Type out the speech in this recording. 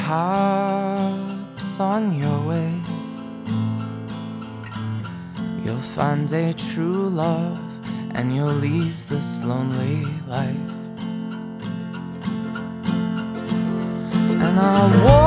perhaps on your way you'll find a true love, and you'll leave this lonely life. And I'll walk